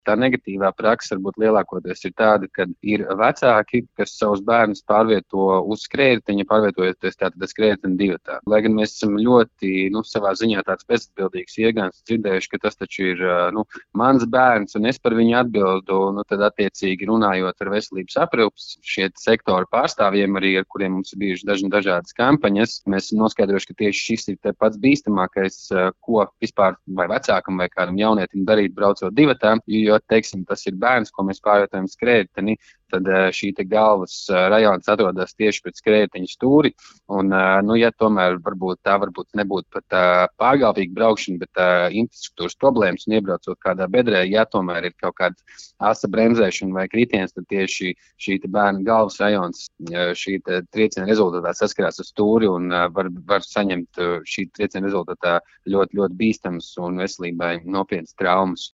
Tā negatīvā praksa varbūt lielākoties ir tāda, ka ir vecāki, kas savus bērnus pārvieto uz skrējēju, pārvietojoties tātad skrējēju divatā. Lai gan mēs esam ļoti, savā ziņā tāds bezatbildīgs iegāns dzirdējuši, ka tas taču ir, mans bērns un es par viņu atbildu, tad attiecīgi runājot ar veselības aprūpes šie sektora pārstāvjiem, arī ar kuriem mums ir bijušas dažādas kampaņas, mēs esam noskaidrojuši, ka tieši šis ir pats bīstamākais, ko vispār vai vecākam vai kādam jaunietim darīt braucot divatā, jo, teiksim, tas ir bērns, ko mēs pārvietojam skrējēju, tad šī galvas rajons atrodas tieši pēc skrējēju stūri. Un, ja tomēr varbūt nebūtu pat pārgalvīga braukšana, bet infrastruktūras problēmas un iebraucot kādā bedrē, ja tomēr ir kaut kāda asa bremzēšana vai kritiens, tad tieši šī bērna galvas rajons šī trieciena rezultātā saskarās ar stūri un var saņemt šī trieciena rezultātā ļoti, ļoti bīstamas un veselībai nopietnas traumas.